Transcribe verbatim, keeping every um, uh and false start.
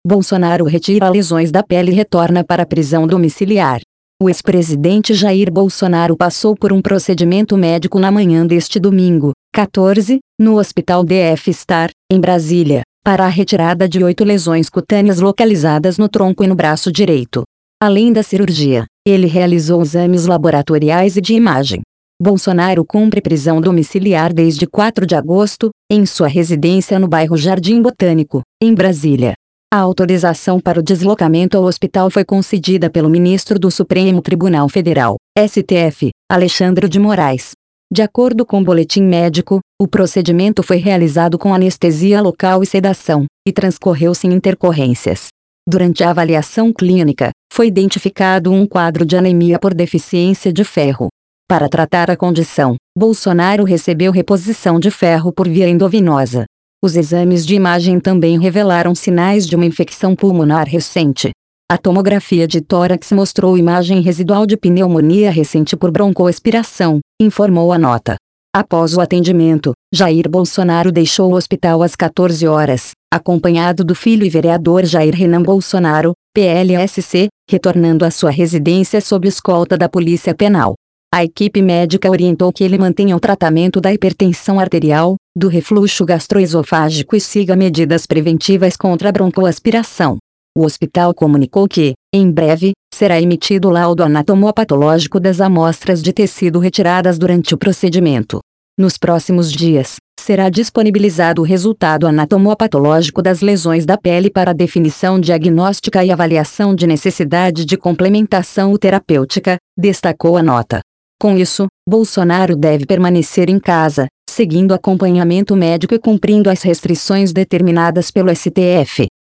Bolsonaro retira lesões da pele e retorna para a prisão domiciliar. O ex-presidente Jair Bolsonaro passou por um procedimento médico na manhã deste domingo, quatorze, no Hospital D F Star, em Brasília, para a retirada de oito lesões cutâneas localizadas no tronco e no braço direito. Além da cirurgia, ele realizou exames laboratoriais e de imagem. Bolsonaro cumpre prisão domiciliar desde quatro de agosto, em sua residência no bairro Jardim Botânico, em Brasília. A autorização para o deslocamento ao hospital foi concedida pelo ministro do Supremo Tribunal Federal, S T F, Alexandre de Moraes. De acordo com o boletim médico, o procedimento foi realizado com anestesia local e sedação, e transcorreu sem intercorrências. Durante a avaliação clínica, foi identificado um quadro de anemia por deficiência de ferro. Para tratar a condição, Bolsonaro recebeu reposição de ferro por via endovenosa. Os exames de imagem também revelaram sinais de uma infecção pulmonar recente. A tomografia de tórax mostrou imagem residual de pneumonia recente por broncoaspiração, informou a nota. Após o atendimento, Jair Bolsonaro deixou o hospital às quatorze horas, acompanhado do filho e vereador Jair Renan Bolsonaro, P L S C, retornando à sua residência sob escolta da Polícia Penal. A equipe médica orientou que ele mantenha o tratamento da hipertensão arterial, do refluxo gastroesofágico e siga medidas preventivas contra a broncoaspiração. O hospital comunicou que, em breve, será emitido o laudo anatomopatológico das amostras de tecido retiradas durante o procedimento. Nos próximos dias, será disponibilizado o resultado anatomopatológico das lesões da pele para definição diagnóstica e avaliação de necessidade de complementação terapêutica, destacou a nota. Com isso, Bolsonaro deve permanecer em casa, seguindo acompanhamento médico e cumprindo as restrições determinadas pelo S T F.